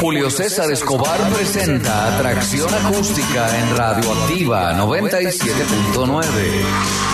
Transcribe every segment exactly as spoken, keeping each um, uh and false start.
Julio César Escobar presenta Atracción Acústica en Radioactiva noventa y siete punto nueve.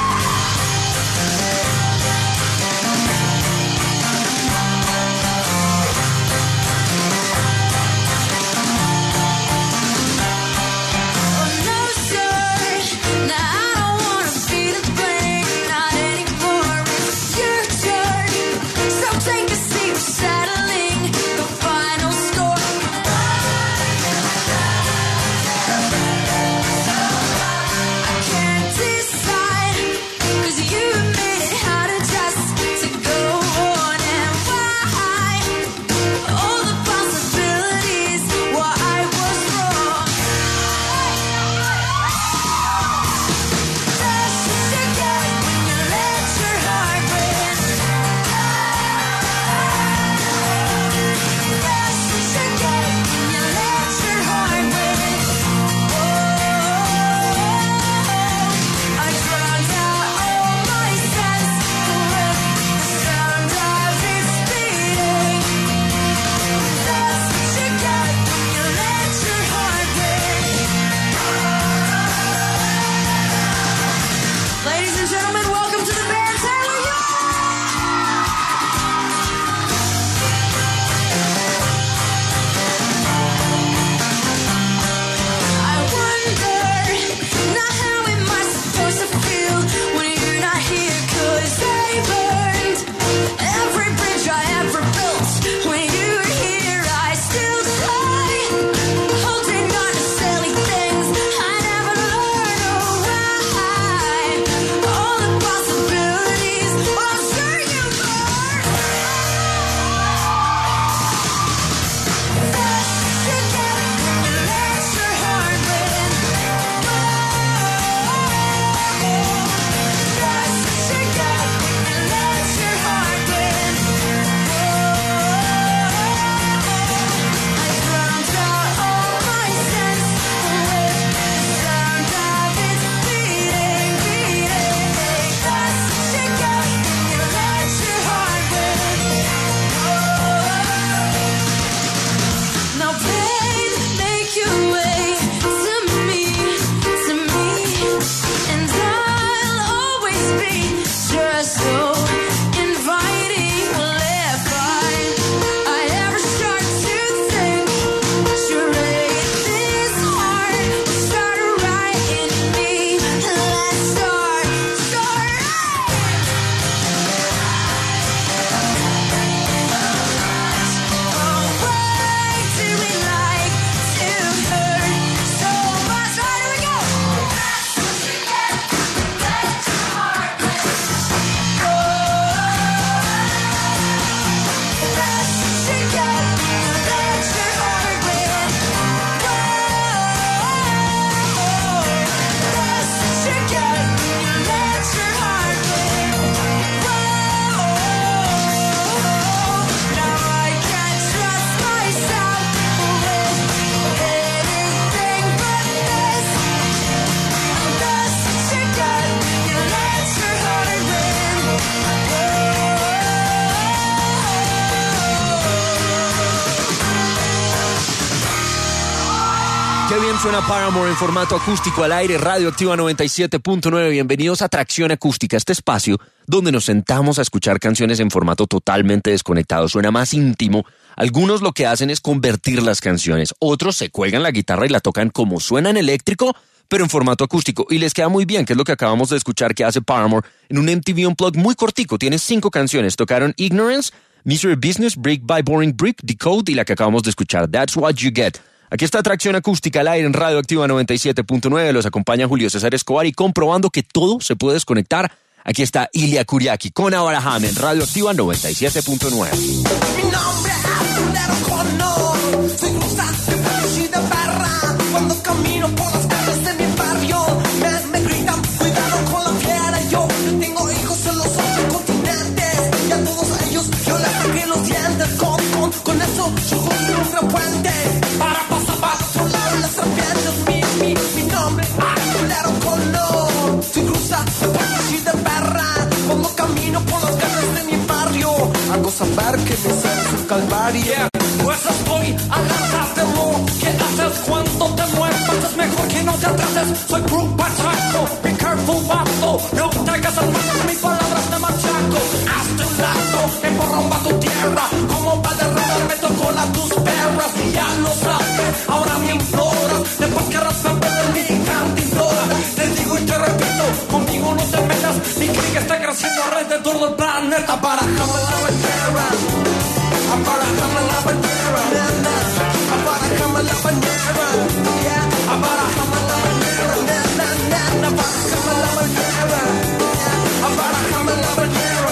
Suena Paramore en formato acústico al aire, Radioactiva noventa y siete punto nueve. Bienvenidos a Atracción Acústica, este espacio donde nos sentamos a escuchar canciones en formato totalmente desconectado. Suena más íntimo. Algunos lo que hacen es convertir las canciones. Otros se cuelgan la guitarra y la tocan como suena en eléctrico, pero en formato acústico. Y les queda muy bien, que es lo que acabamos de escuchar que hace Paramore en un M T V Unplugged muy cortico. Tiene cinco canciones. Tocaron Ignorance, Misery Business, Brick by Boring Brick, Decode y la que acabamos de escuchar, That's What You Get. Aquí está Atracción Acústica al aire en Radioactiva noventa y siete punto nueve. Los acompaña Julio César Escobar y comprobando que todo se puede desconectar. Aquí está Ilia Kuriaki con Abraham en Radioactiva noventa y siete punto nueve. Mi nombre es Lero Conor, soy cruzante, pero de barra. Cuando camino por las calles de mi barrio, me, me gritan, cuidado con la fiera. Yo, yo tengo hijos en los ocho continentes y a todos ellos yo les saqué los dientes. Con, con, con eso yo construí un gran puente para pasar para otro lado las serpientes. Mi, mi, mi nombre es Lero Conor, soy cruzante, pero de barra. Cuando camino por las calles de mi barrio, hago saber que mis seres calvario. Yeah. Pues estoy alargártelo. ¿Qué haces cuando te mueves? Es mejor que no te atrases. Soy Brute Pachaco. Be careful, vato. No te hagas al paso, mis palabras de machaco. Hazte un lado, emborromba tu tierra. Como Valderrama me tocó la tus perras. Y ya lo sabes, ahora me imploras. Después querrás saber de mi cantinflora. Te digo y te repito, conmigo no te metas. Mi clique está creciendo alrededor del planeta. Abarajame la bandera. Abarajame la bandera. Abarajame la bandera. Abarajame la bandera. Abarajame la bandera. Abarajame la bandera.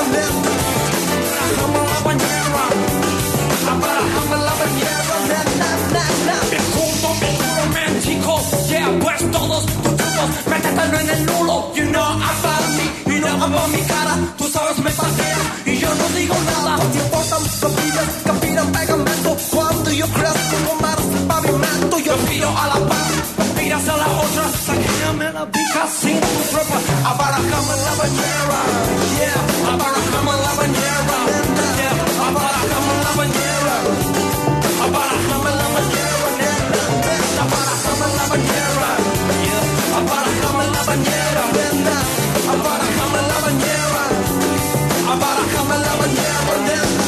Abarajame la bandera. Me junto, me juro, México. Yeah, pues todos tus trucos, métetelo en el nulo. You know about me, you know about mi cara. Tú sabes, me pateas y yo no digo nada. No te importan capillas, capiran pegamento. Cuando yo crezco con manos de pavimento, yo aspiro a la paz, aspiras a la otra. Saquéame la pica sin tu tropa. Abarajame la bañera, yeah. Abarajame la bañera, yeah. Abarajame la bañera. Abarajame la bañera, nena. Abarajame la bañera, yeah. Abarajame la bañera, nena. Abarajame la bañera. Abarajame la bañera, nena.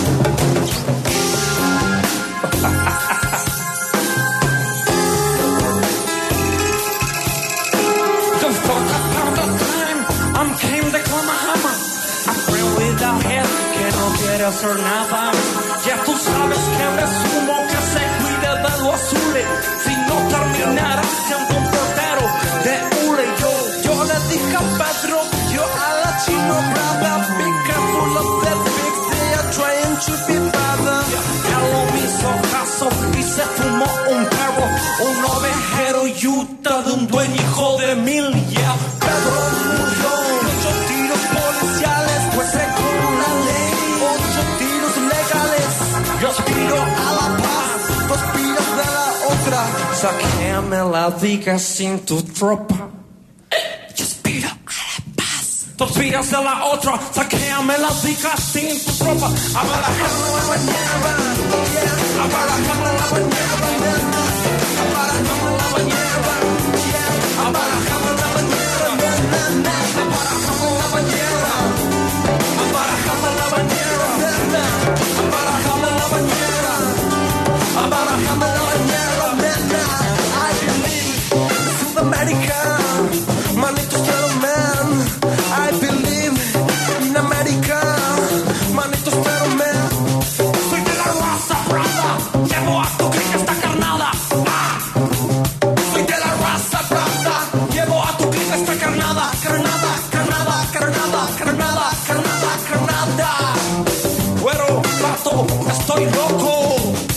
Hacer nada, ya tú sabes que resumo que se cuide de lo azul. Si no terminara siendo un portero de hule, yo, yo le dije a Pedro, yo a la chino brother, be careful of that big they are trying to be brother. Ya lo hizo caso y se fumó un perro, un ovejero yuta de un dueño hijo de mil. Yeah, Pedro murió, ocho tiros policiales, pues según la ley. Yo aspiro a la paz, tú aspiras de la otra. Saquéame la diga sin tu tropa. Yo aspiro a la paz, tú aspiras de la otra. Saquéame la diga sin tu tropa. Abarajame la bañera, yeah. Abarajame la bañera, nena. Abarajame la bañera, yeah. Abarajame la bañera, nena. Abarajame la bañera. Abarajame la bañera, nena. Abarajame la bañera. Abarajame la bañera, nena. I believe in South America. Manitos gentlemen. I believe in America. Manitos gentlemen. Soy de la raza brava. Llevo a tu clique esta carnada. Ah. Soy de la raza brava. Llevo a tu clique esta carnada. Carnada, carnada, carnada, carnada, carnada, carnada. Güero, vato, estoy loco.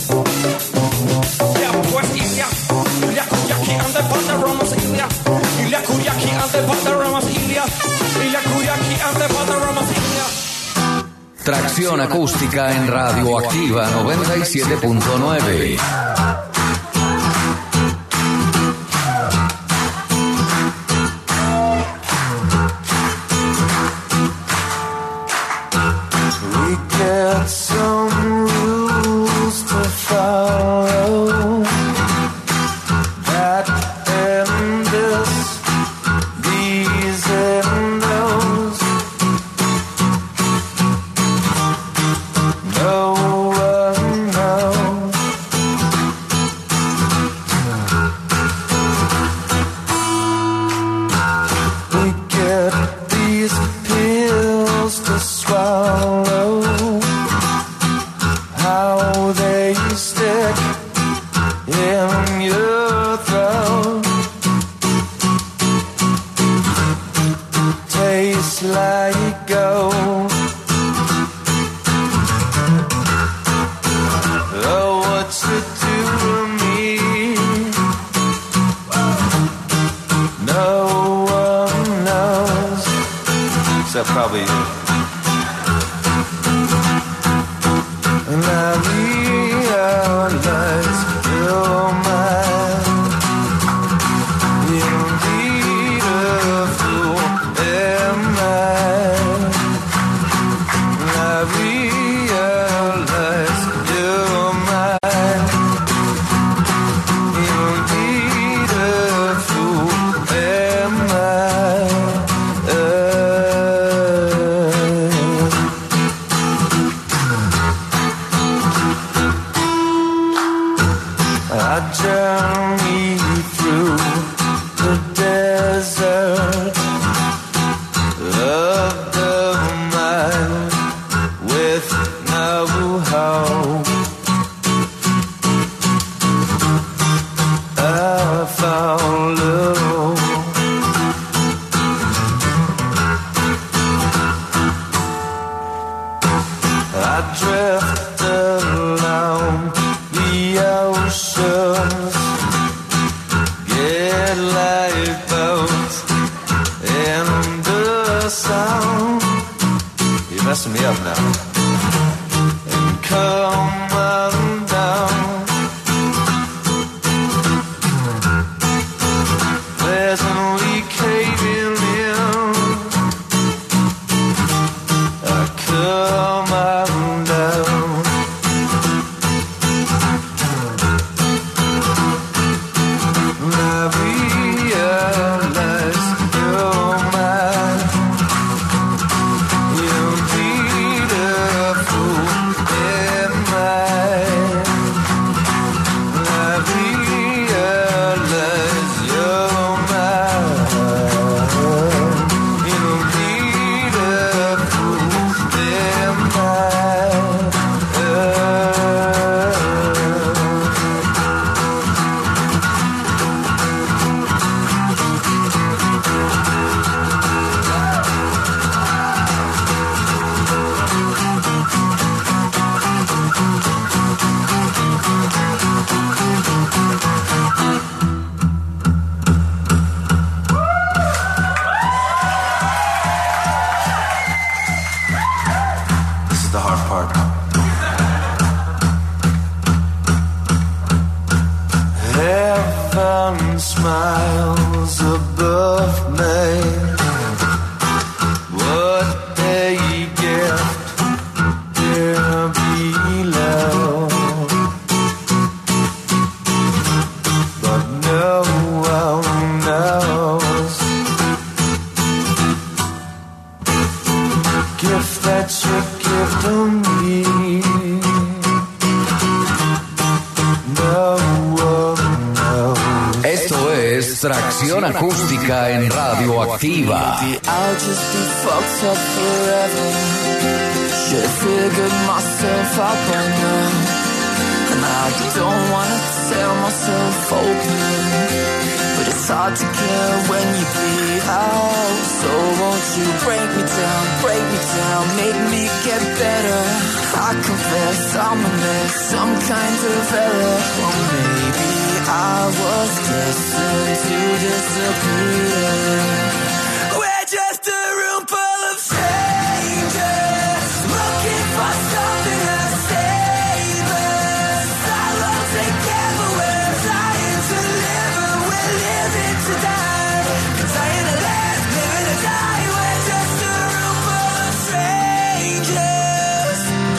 Ya pues, Ilia, Ilia Kuriaki and the Valderramas, Ilia, Ilia Kuriaki and the Valderramas, Ilia, Ilia Kuriaki and the Valderramas, Ilia. Tracción acústica en Radioactiva noventa y siete punto nueve. Some rules to follow that end this, these and those. No one knows. We get these pills to swallow. How they stick in your throat. Tastes like gold. Oh, what's it do to me? No one knows. Except probably you. And I realize you're mine. Indeed a fool am I. And I realize you're I journey through the desert of the mind with no hope. I follow. I drift along the oceans, get lifeboats in the sun. You're messing me up now. And come on down, pleasantly caving in. I come on down. I realize you're mine. You're beautiful and mine. I realize you're mine. You're beautiful and mine. This is the hard part. Heaven smiles above me. What a gift here below. But no one knows. Gift that you give to me. No one knows. Esto es Tracción Acústica en Radioactiva. Maybe I'll just be fucked up forever. Should've figured myself out by now. And I don't wanna tell myself open, but it's hard to care when you bleed out. So won't you break me down, break me down, make me get better. I confess I'm a mess, some kind of error. Or maybe I was destined to disappear. We're just a room full of strangers, looking for something to save us. Alone together, we're trying to live, and we're living to die. Trying to live, living to die. We're just a room full of strangers.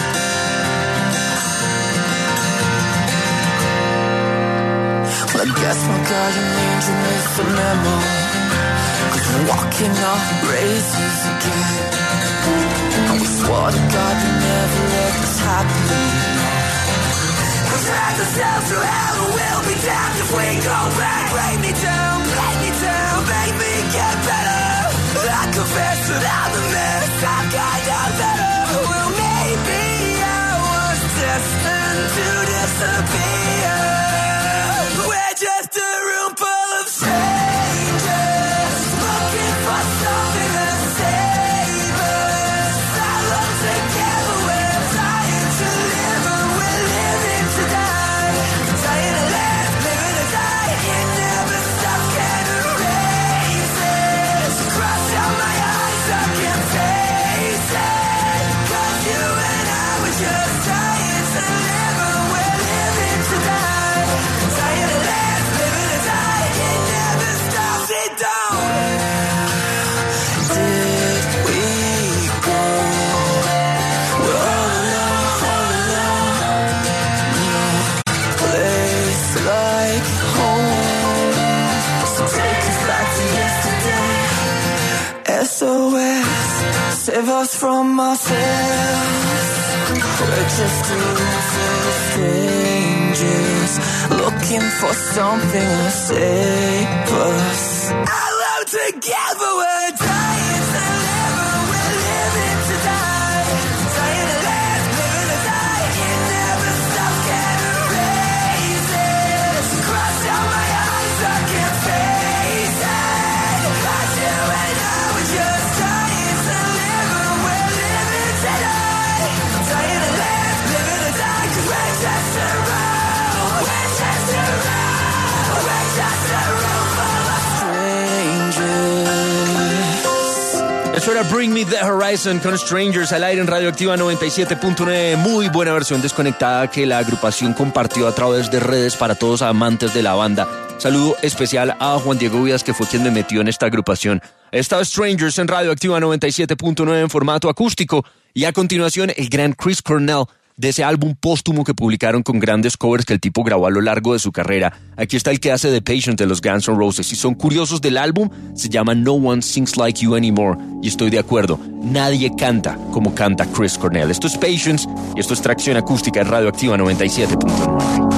Well, I guess my guardian angel missed the memo, 'cause we're walking off races again. And we swore to God to never let this happen. We dragged ourselves through hell and we'll be damned if we go back. Break me down, break me down, make me get better. I confess that I'm a mess, I'm kind of better. Well, maybe I was destined to disappear. We're just a room full of strangers, looking for something to save us. Alone together, we're trying to live, and we're living to die. Trying to live, living to die. It never stops, can't erase it. Cross out my eyes, I can't face it. 'Cause you and I were just trying to live, and we're living to die. Trying to live, living to die. It never stops, it don't. Did we go? We're all alone, all alone. No place like home. So take us back to yesterday. S O S, save us from ourselves. We're just two strangers looking looking for something to save us. Alone together we're dying to live, we're living to die. Dying to live, living to die. It never stops, can't erase it. Cross out my eyes, I can't face it. Lost you and I were just dying to live, we're living to die. Dying to live, living to die. 'Cause we're just around, we're just around, we're just around full of strangers. Eso era Bring Me the Horizon con Strangers al aire en Radioactiva noventa y siete punto nueve. Muy buena versión desconectada que la agrupación compartió a través de redes para todos amantes de la banda. Saludo especial a Juan Diego Vías, que fue quien me metió en esta agrupación. Esta Strangers en Radioactiva noventa y siete punto nueve en formato acústico. Y a continuación, el gran Chris Cornell, de ese álbum póstumo que publicaron con grandes covers que el tipo grabó a lo largo de su carrera. Aquí está el que hace The Patient de los Guns N' Roses. Si son curiosos del álbum, se llama No One Sings Like You Anymore. Y estoy de acuerdo, nadie canta como canta Chris Cornell. Esto es Patience y esto es Tracción Acústica en Radioactiva noventa y siete punto nueve.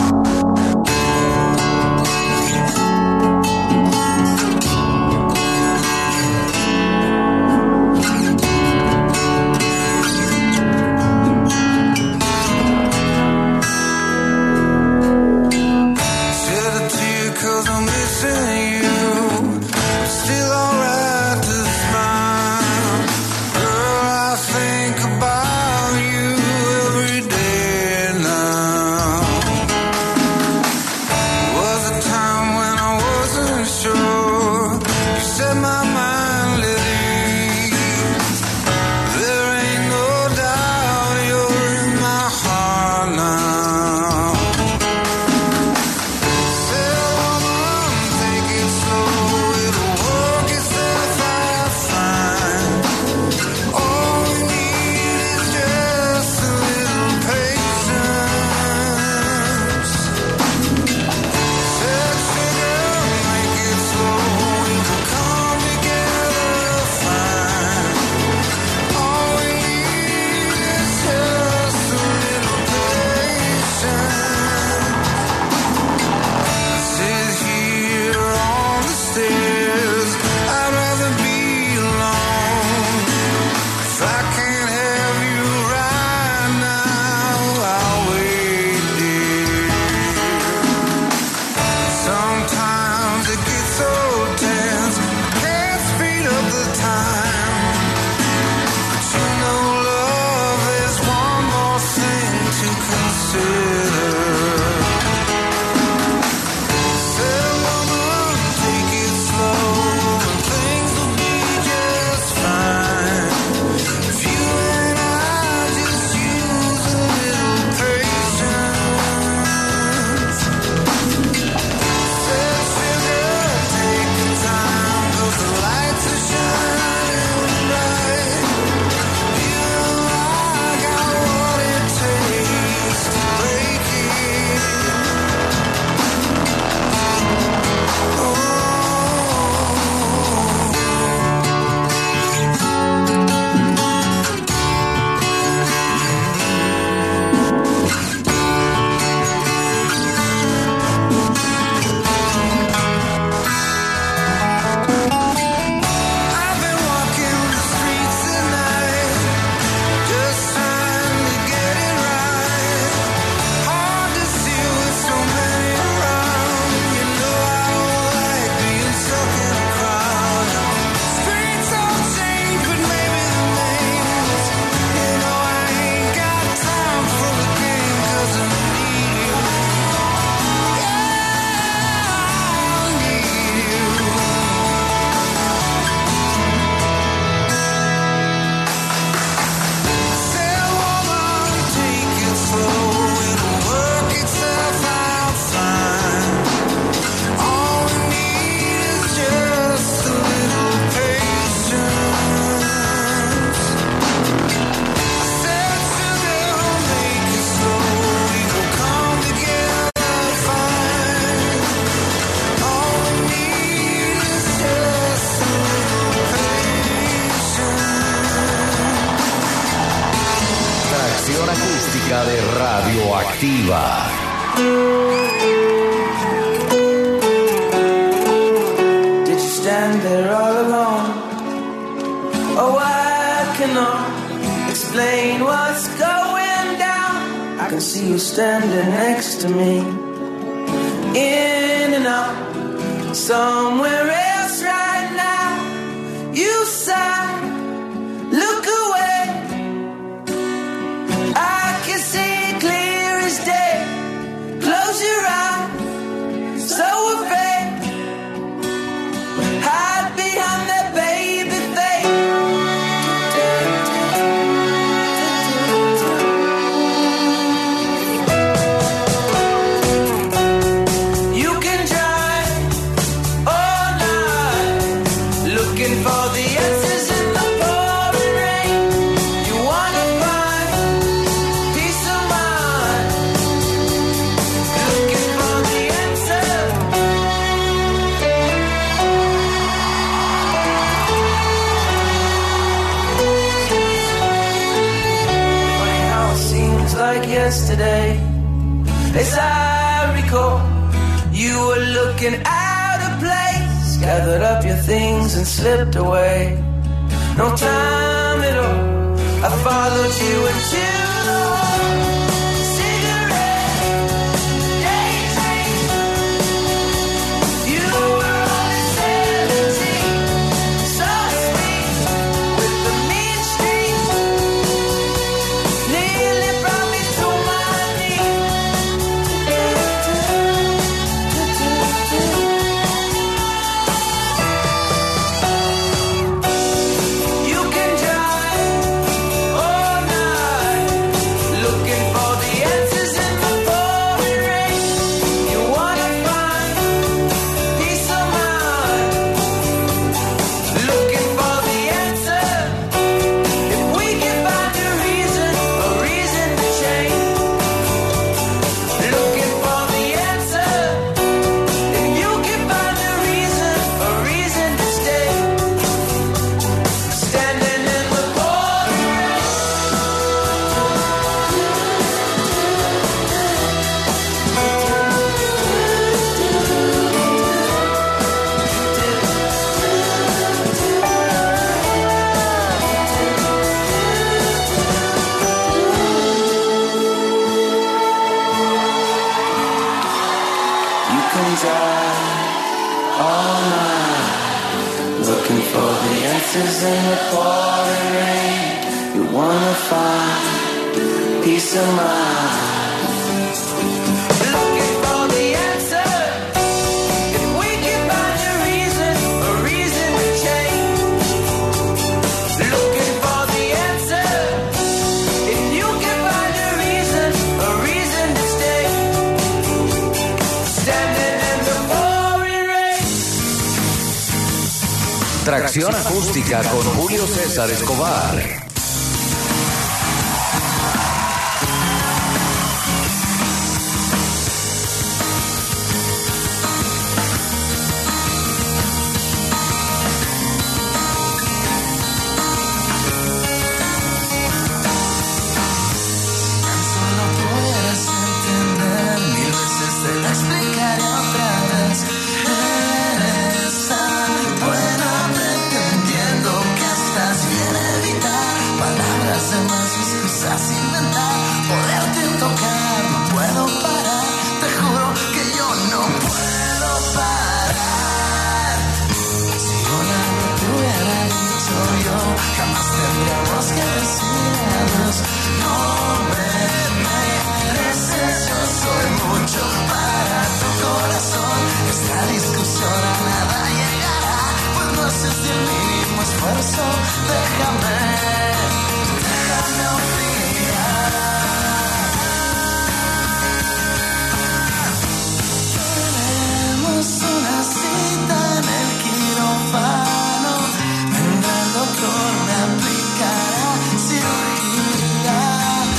Acústica de Radioactiva. explain what's going down. I can see you standing next to me. In and out, somewhere else right now. You sigh, look away. I can see it clear as day. Close your eyes, so afraid. Hide behind that baby face. You can drive all night looking for the answers in the pouring rain. You wanna find peace of mind, looking for the answer. Funny how it seems like yesterday. As I recall, you were looking out of place, gathered up your things and slipped away. No time at all, I followed you into the hall. Cigarette, daydream. You were only seventeen, so sweet, with the mean streets. Nearly brought me to my knees. You can drive all night looking for the answers in the pouring rain. You wanna find peace of mind, looking for the answer. If we can find a reason, a reason to change, looking for the answer. If you can find a reason, a reason to stay, standing in the pouring rain. You can drive all night looking for the answers in the pouring rain. You wanna find peace of mind, looking for the answer. If we can find a reason, a reason to change, looking for the answer. If you can find a reason, a reason to stay, standing in the pouring rain. Tracción acústica con Julio César Escobar. Solo puedes entender, mil veces te lo explicaré otra vez. Eres tan buena pretendiendo que estás bien evitar palabras de más, excusas inventar, poderte tocar, no puedo parar, te juro que yo no puedo parar. Si una no te hubiera dicho yo, jamás tendríamos que decir adiós. No me mereces, yo soy mucho para tu corazón. Esta discusión a nada llegará, pues no haces ni el mínimo esfuerzo. Déjame, déjame opinar. Tenemos una cita en el quirófano. Vendrá el doctor, me aplicará cirugía.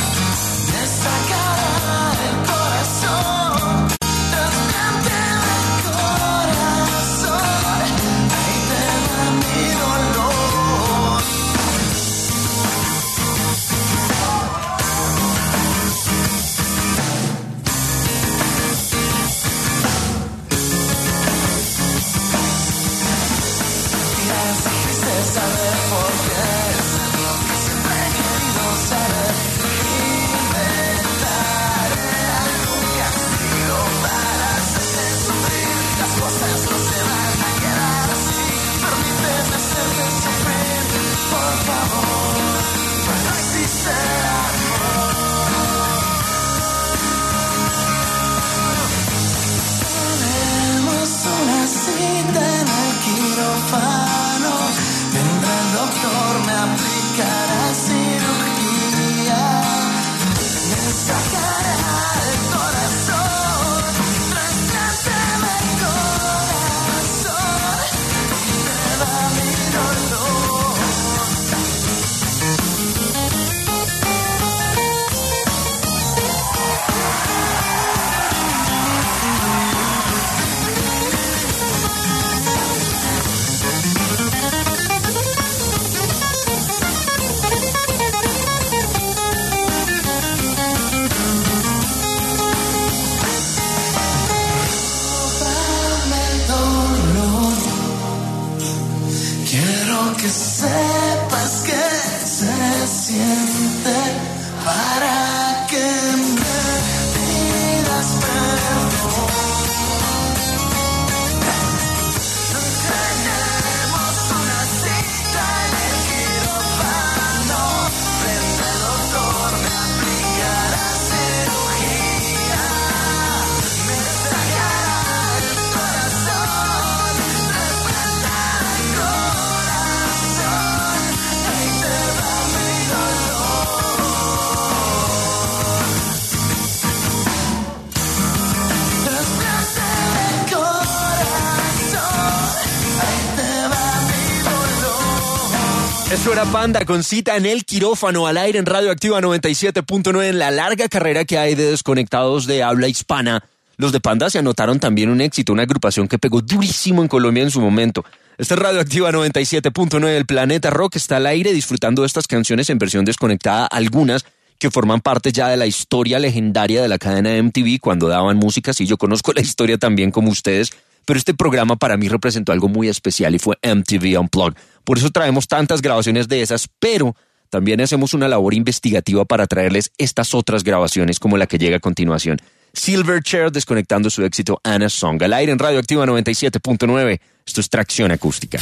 Eso era Panda con Cita en el Quirófano, al aire en Radioactiva noventa y siete punto nueve. En la larga carrera que hay de desconectados de habla hispana, los de Panda se anotaron también un éxito, una agrupación que pegó durísimo en Colombia en su momento. Este es Radioactiva noventa y siete punto nueve. El Planeta Rock está al aire disfrutando de estas canciones en versión desconectada, algunas que forman parte ya de la historia legendaria de la cadena M T V cuando daban música. Sí, yo conozco la historia también como ustedes, pero este programa para mí representó algo muy especial y fue M T V Unplugged. Por eso traemos tantas grabaciones de esas, pero también hacemos una labor investigativa para traerles estas otras grabaciones como la que llega a continuación. Silverchair desconectando su éxito Anna's Song. Al aire en Radioactiva noventa y siete punto nueve. Esto es Tracción Acústica.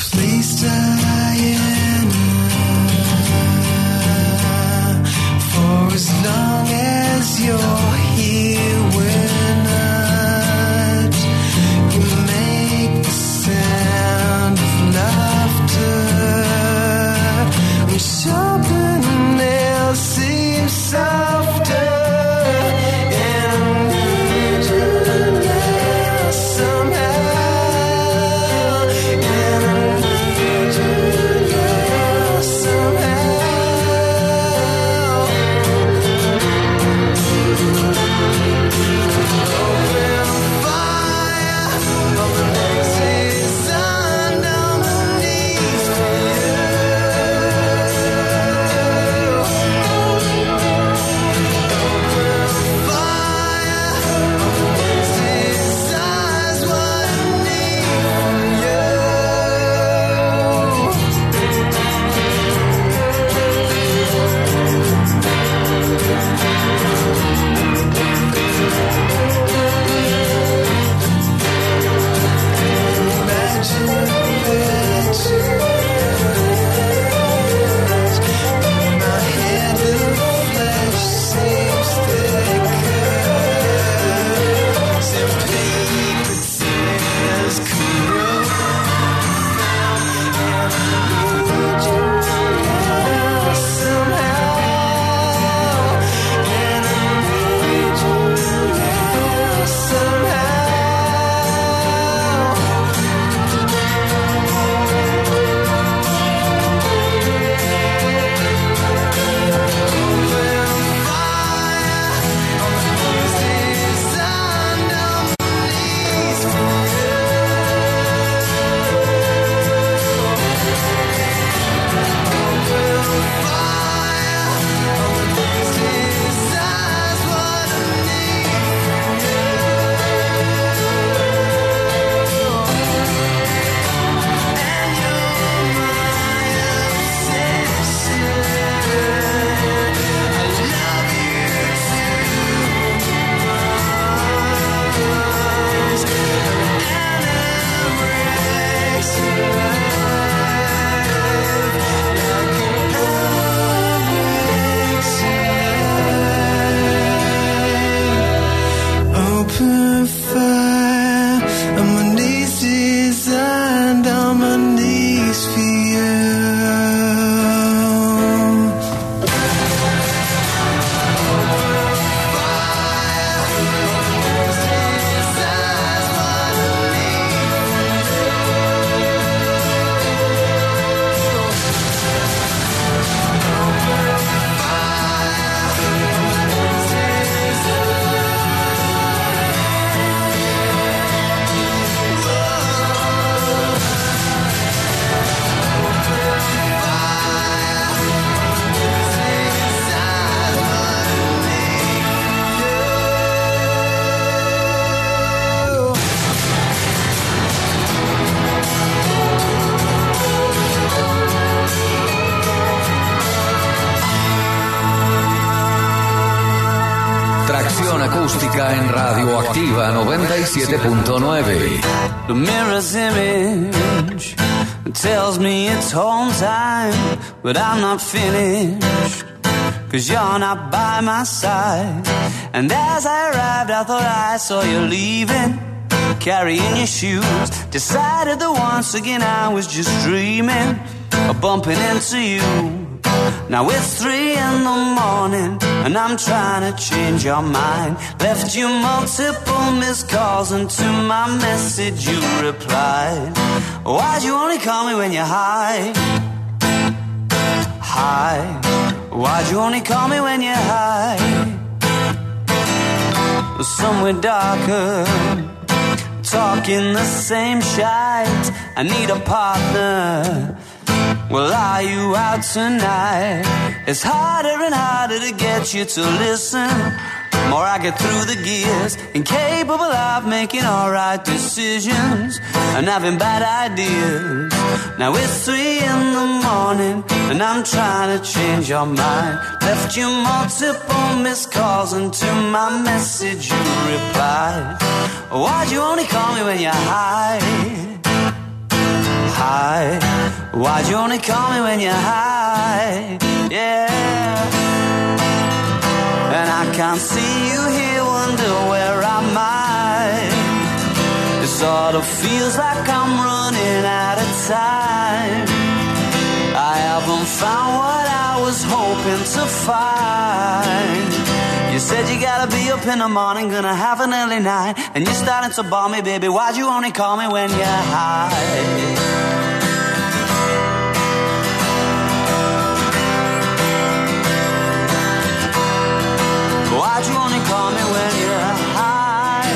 As long as you're here, we're not. You make the sound of laughter. And sharpened nails seem softer. And I need you now somehow. And I need you now somehow. Acústica en Radioactiva noventa y siete punto nueve. The mirror's image tells me it's home time, but I'm not finished, 'cause you're not by my side. And as I arrived, I thought I saw you leaving, carrying your shoes. Decided that once again I was just dreaming of bumping into you. Now it's three in the morning and I'm trying to change your mind. Left you multiple missed calls and to my message you replied. Why'd you only call me when you're high? high? Why'd you only call me when you're high? Somewhere darker, talking the same shite. I need a partner. Well, are you out tonight? It's harder and harder to get you to listen. More I get through the gears, incapable of making alright decisions and having bad ideas. Now it's three in the morning and I'm trying to change your mind. Left you multiple missed calls and to my message you replied. Why'd you only call me when you're high? High. Why'd you only call me when you're high? Yeah. And I can't see you here, wonder where am I? It sort of feels like I'm running out of time. I haven't found what I was hoping to find. You said you gotta be up in the morning, gonna have an early night, and you're starting to bore me, baby. Why'd you only call me when you're high? Why'd you only call me when you're high?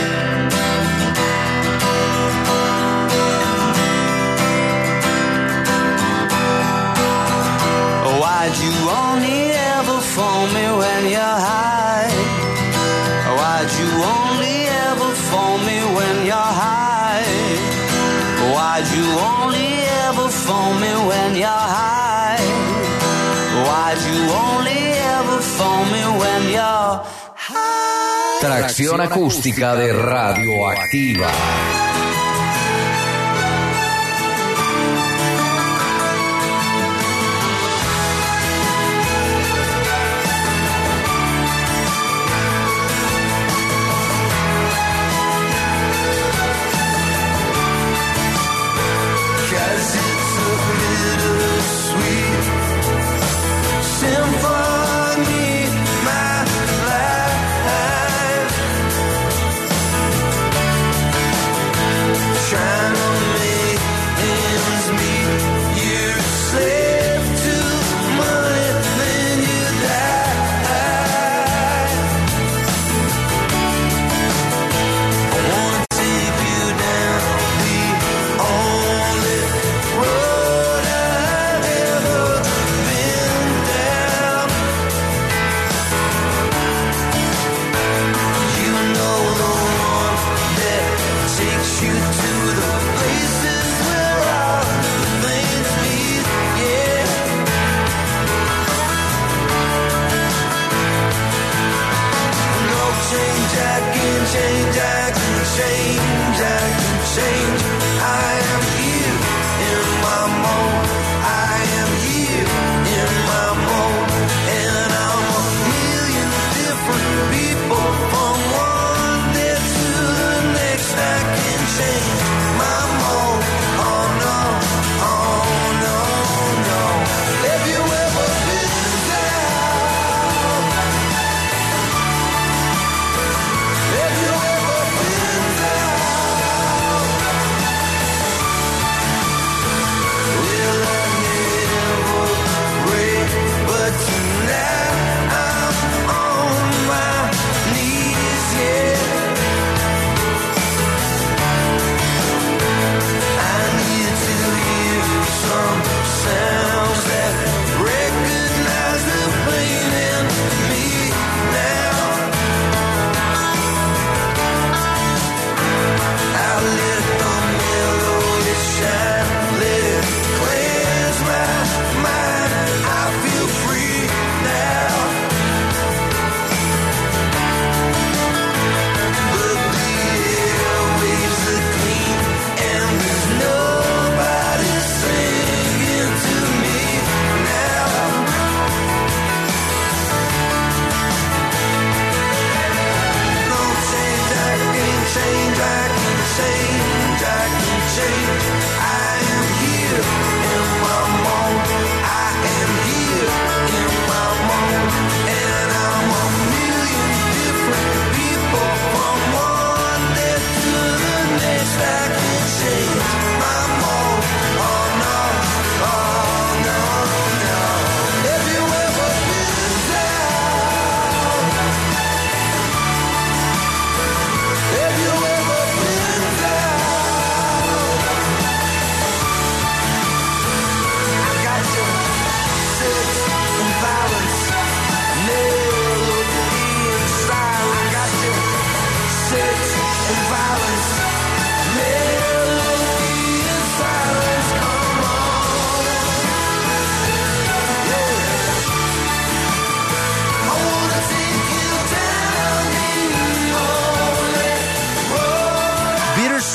Why'd you only ever phone me when you're high? Why'd you only ever phone me when you're high? Why'd you only ever phone me when you're high? Why'd you only ever phone me when you're high? Tracción acústica de Radioactiva.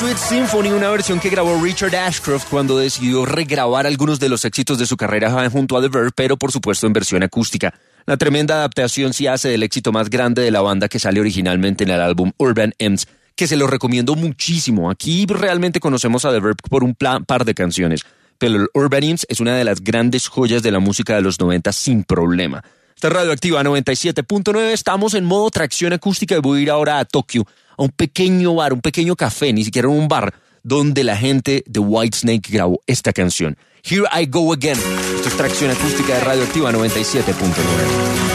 Sweet Symphony, una versión que grabó Richard Ashcroft cuando decidió regrabar algunos de los éxitos de su carrera junto a The Verve, pero por supuesto en versión acústica. La tremenda adaptación se hace del éxito más grande de la banda que sale originalmente en el álbum Urban Hymns, que se lo recomiendo muchísimo. Aquí realmente conocemos a The Verve por un plan, par de canciones, pero el Urban Hymns es una de las grandes joyas de la música de los noventa sin problema. Esta es Radioactiva noventa y siete punto nueve, estamos en modo tracción acústica y voy a ir ahora a Tokio, a un pequeño bar, un pequeño café, ni siquiera un bar, donde la gente de Whitesnake grabó esta canción. Here I Go Again. Esto es tracción acústica de Radioactiva noventa y siete punto nueve.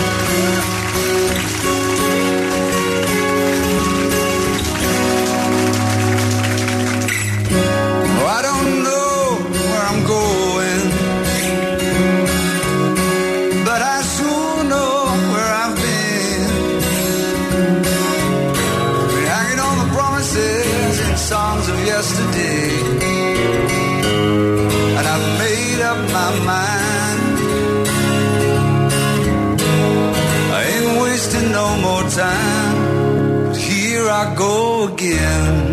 Yesterday, and I've made up my mind. I ain't wasting no more time. Here I go again.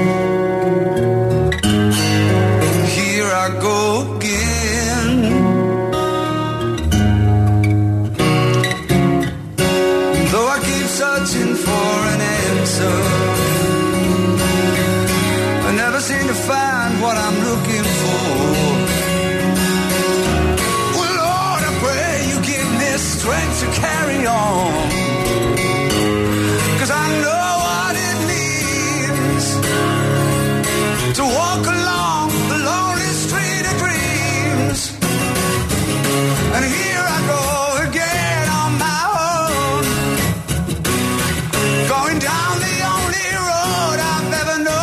Here I go again. Though I keep searching for an answer, seem to find what I'm looking for. Well, Lord, I pray you give me strength to carry on, 'cause I know what it means to walk along the lonely street of dreams. And here I go again on my own, going down the only road I've ever known.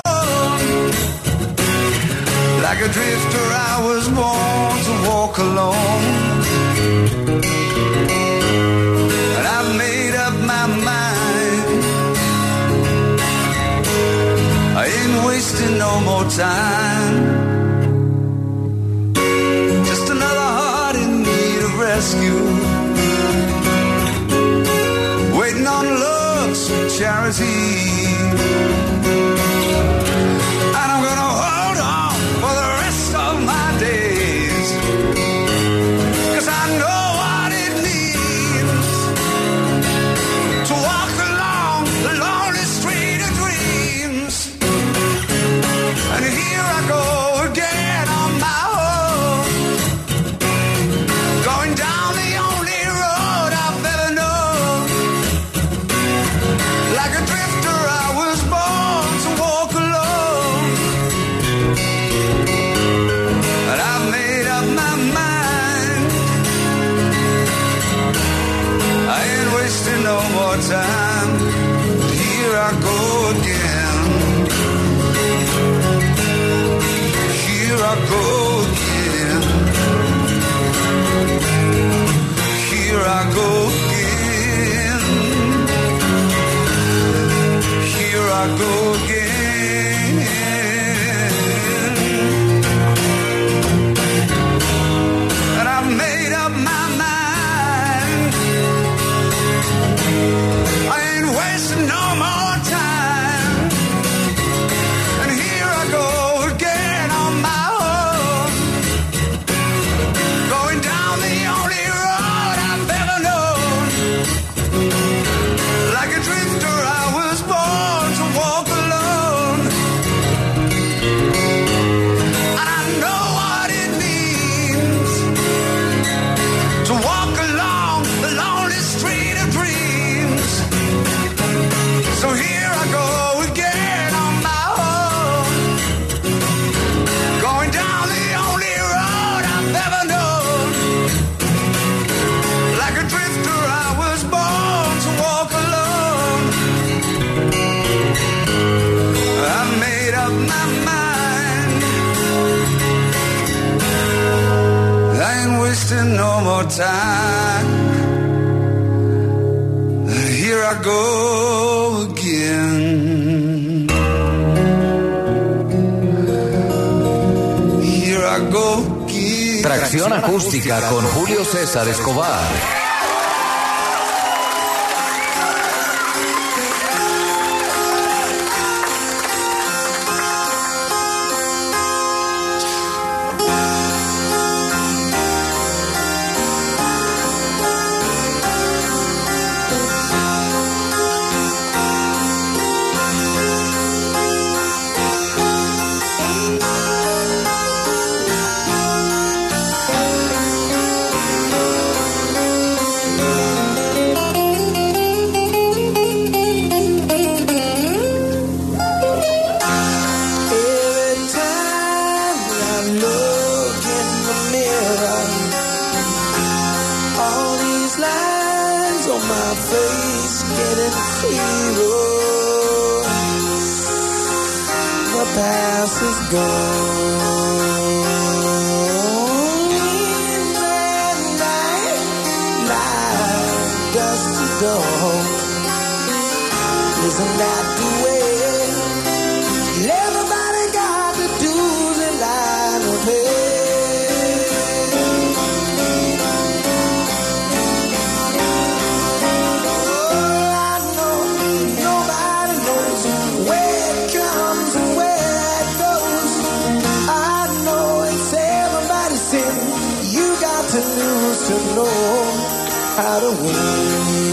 Like a drifter, I was born to walk alone, and I've made up my mind. I ain't wasting no more time. Just another heart in need of rescue, waiting on love's sweet charity. And I'm gonna hold on for the rest of my days, 'cause I know what it means to walk along the lonely street of dreams. And here I go again on my own, going down the only road I've ever known. Like a drifter, I was born to walk alone, and I've made up my mind. I ain't wasting no more time. Here I go again. Here I go again. Here I go again. Here I go again. And I've made up my mind. I ain't wasting no more time. And here I go again on my own, going down the only road I've ever known. Like a drifter, I was born to walk alone, and I know what it means to walk along the lonely street of dreams. So here I go again on my own, going down the only road I've ever known. Like a drifter, I was born to walk alone. I made up my mind. I ain't wasting no more time. Here I go again. Here I go again. Tracción acústica con Julio César Escobar. in zero. The past is gone. Midnight, light, dusty dawn. Isn't that the way? Everybody got the dues in line to pay. To lose to know how to win.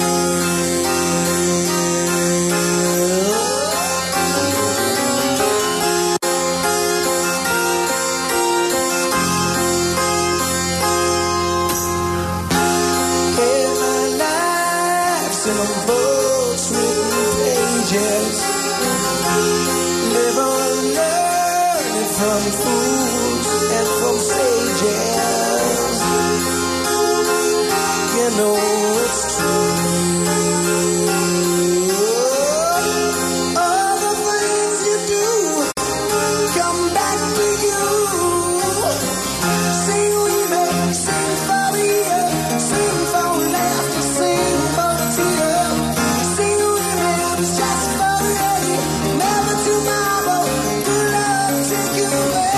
Hey, my life's in a book's written pages. Live on learning from fools and from sages. You know it's true. All the things you do come back to you. Sing women, sing for the year, sing for laughter, sing for the tear. Sing women, just for the day, never tomorrow. Good love take you away.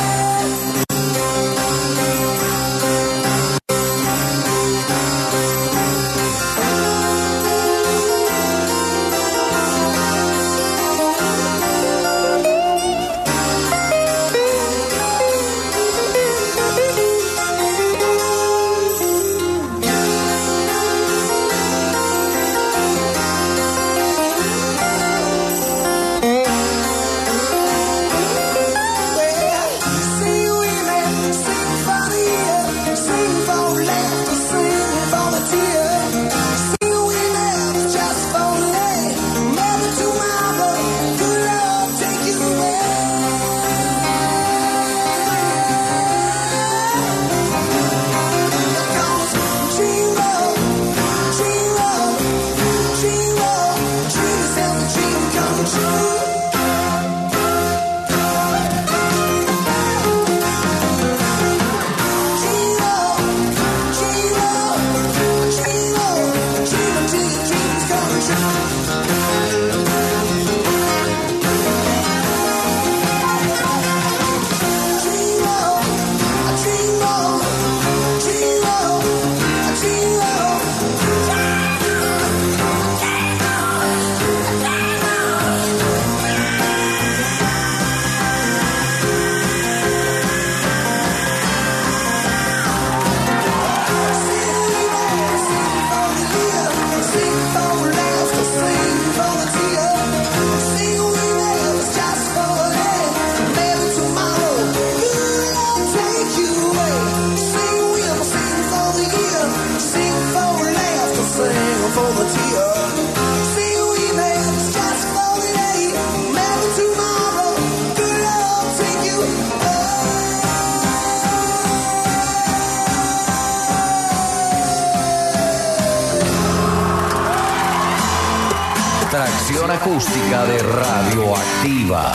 Tracción acústica de Radioactiva.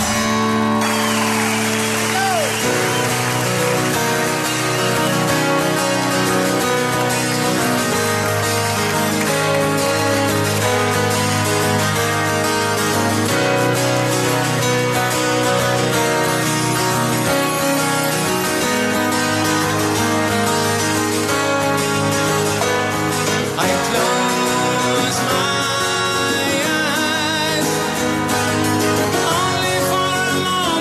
Only for a moment.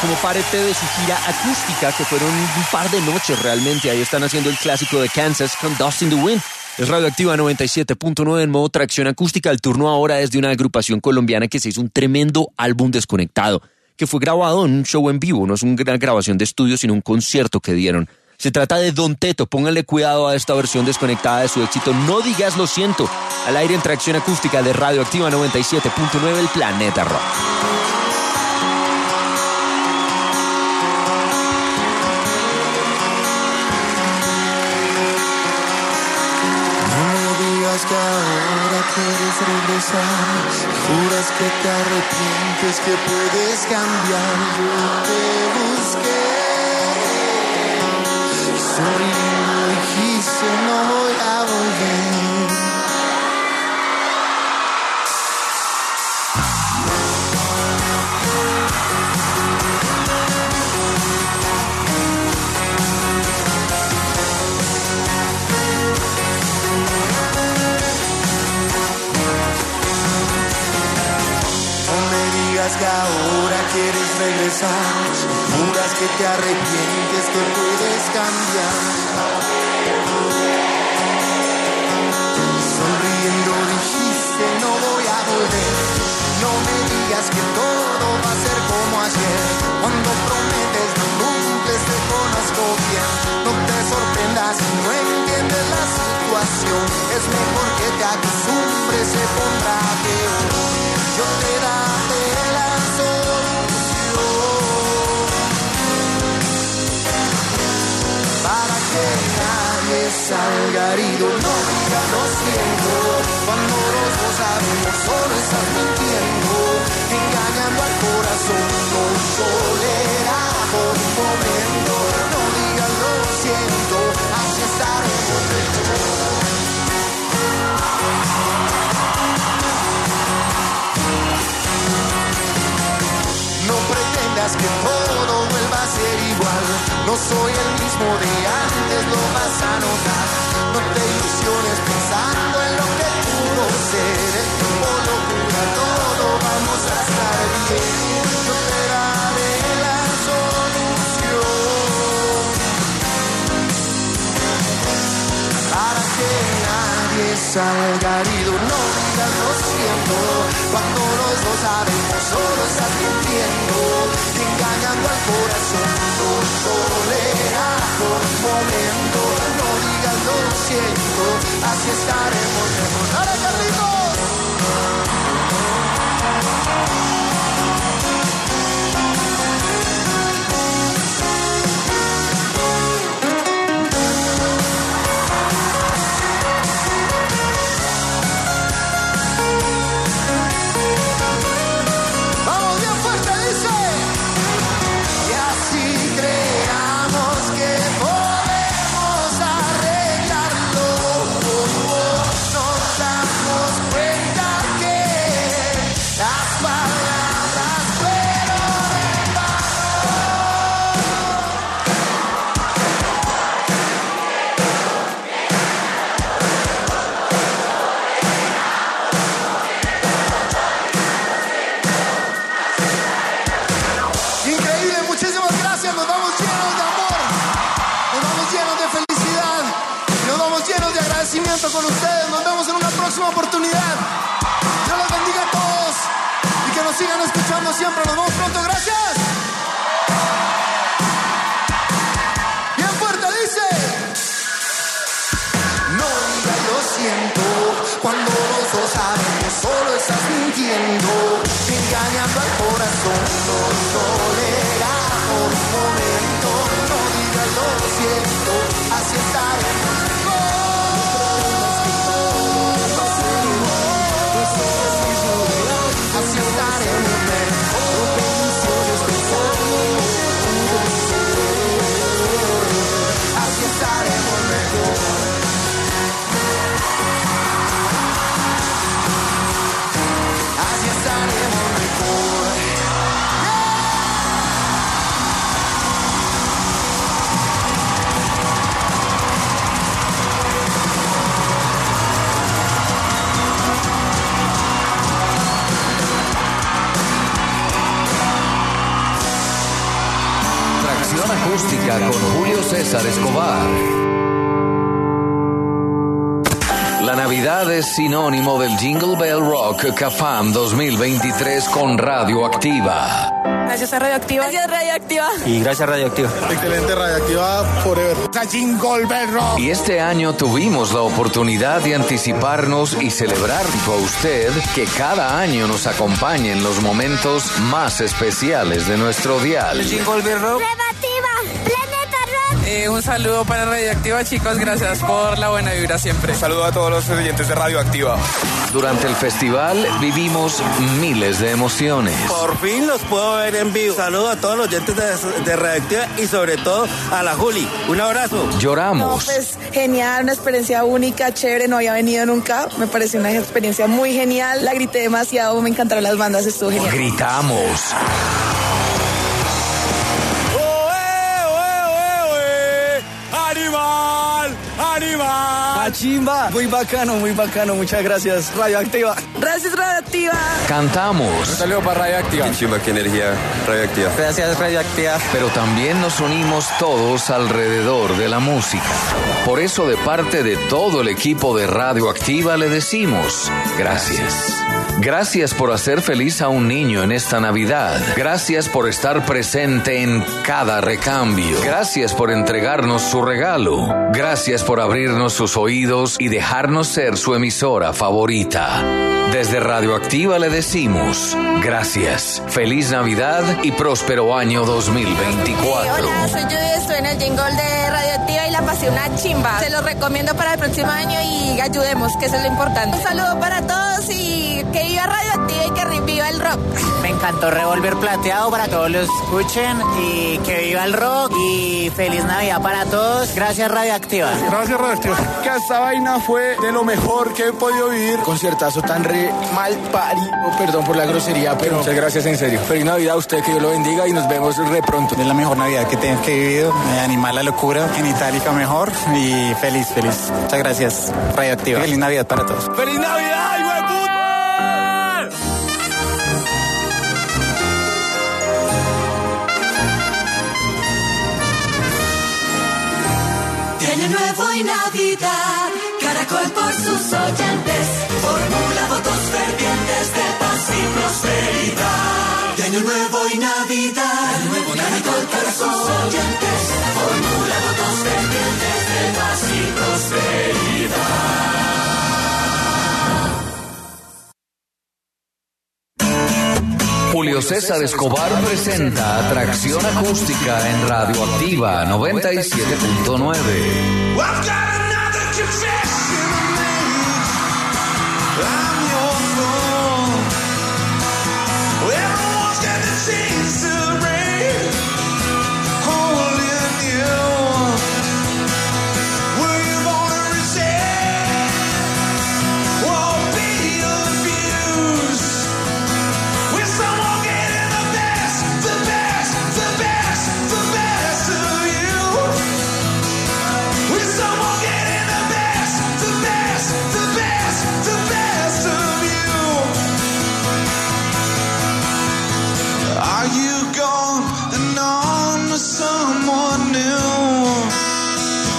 como parte de su gira acústica, que fueron un par de noches realmente. Ahí están haciendo el clásico de Kansas con Dust in the Wind. Es Radioactiva noventa y siete punto nueve en modo tracción acústica. El turno ahora es de una agrupación colombiana que se hizo un tremendo álbum desconectado, que fue grabado en un show en vivo. No es una grabación de estudio, sino un concierto que dieron. Se trata de Don Teto. Pónganle cuidado a esta versión desconectada de su éxito No Digas Lo Siento, al aire en tracción acústica de Radioactiva noventa y siete punto nueve, el Planeta Rock. Que ahora quieres regresar, juras que te arrepientes, que puedes cambiar. Yo te busqué, sonriendo dijiste no voy a volver. Que ahora quieres regresar, juras que te arrepientes, que puedes cambiar. Sonriendo dijiste no voy a volver. No me digas que todo va a ser como ayer. Cuando prometes no cumples, te conozco bien. No te sorprendas si no entiendes la situación. Es mejor que te acostumbres, se pondrá peor. Yo te daré la solución para que nadie salga herido. No digas lo siento cuando los dos sabemos solo estás mintiendo, engañando al corazón. No dolerá por un momento. No digas lo siento, así estaremos mejor. No pretendas que todo vuelva a ser igual. No soy el mismo de antes, lo vas a notar. No te ilusiones pensando en lo que pudo ser. El tiempo lo cura todo, vamos a estar bien. Yo te daré la solución para que nadie salga herido. No digas lo siento cuando los dos sabemos solo estás mintiendo, engañando al corazón. No dolerá por un momento. No digas lo siento, así estaremos mejor. ¡Dale, Carlitos! Con ustedes, nos vemos en una próxima oportunidad. Dios los bendiga a todos y que nos sigan escuchando siempre. Nos vemos pronto, gracias. Bien fuerte dice: no digas lo siento cuando los dos sabemos solo estás mintiendo, engañando al corazón. No dolerá por un momento. No digas lo siento, así estaremos. Así estaremos mejor. Así estaremos mejor. Así estaremos mejor. Acústica con Julio César Escobar. La Navidad es sinónimo del Jingle Bell Rock CAFAM dos mil veintitrés con Radioactiva. Gracias a Radioactiva. Gracias Radioactiva. Y gracias Radioactiva. Excelente, Radioactiva forever. Jingle Bell Rock. Y este año tuvimos la oportunidad de anticiparnos y celebrar junto a usted que cada año nos acompañe en los momentos más especiales de nuestro dial. Jingle Bell Rock. Radioactiva. Planeta Rock. Eh, un saludo para Radioactiva, chicos. Gracias por la buena vibra siempre. Un saludo a todos los oyentes de Radioactiva. Durante el festival vivimos miles de emociones. Por fin los puedo ver en vivo. Saludo a todos los oyentes de, de Radioactiva y sobre todo a la Juli. Un abrazo. Lloramos. No, pues genial, una experiencia única, chévere, no había venido nunca. Me pareció una experiencia muy genial. La grité demasiado, me encantaron las bandas, estuvo genial. Gritamos. ¡Animal! ¡Animal! ¡A chimba! Muy bacano, muy bacano. Muchas gracias, Radioactiva. Gracias Radioactiva. Cantamos. Un saludo para Radioactiva. ¡Qué chimba, qué energía! Radioactiva. Gracias, Radioactiva. Pero también nos unimos todos alrededor de la música. Por eso, de parte de todo el equipo de Radioactiva, le decimos gracias. Gracias por hacer feliz a un niño en esta Navidad. Gracias por estar presente en cada recambio. Gracias por entregarnos su regalo. Gracias por abrirnos sus oídos y dejarnos ser su emisora favorita. Desde Radioactiva le decimos gracias. Feliz Navidad y próspero año dos mil veinticuatro. Hola, soy Judy, estoy en el jingle de Radioactiva y la pasé una chimba. Se los recomiendo para el próximo año y ayudemos, que eso es lo importante. Un saludo para todos y que viva Radioactiva y que reviva el rock. Me encantó Revolver Plateado para que todos lo escuchen y que viva el rock y feliz Navidad para todos. Gracias Radioactiva. Gracias, Radioactiva. Que esta vaina fue de lo mejor que he podido vivir. Conciertazo tan re mal parido. Perdón por la grosería, pero Muchas gracias, en serio. feliz Navidad a usted, que Dios lo bendiga y nos vemos re pronto. Es la mejor Navidad que, te, que he vivido. Animal la locura, en Itálica mejor y feliz, feliz. Muchas gracias Radioactiva. Feliz Navidad para todos. ¡Feliz Navidad, hijo de puta! Año Nuevo y Navidad, Caracol por sus oyentes, formula votos fervientes de paz y prosperidad. De Año Nuevo y Navidad, Año Nuevo, Caracol por sus oyentes, formula votos fervientes de paz y prosperidad. Julio César Escobar presenta Atracción Acústica en Radioactiva noventa y siete punto nueve.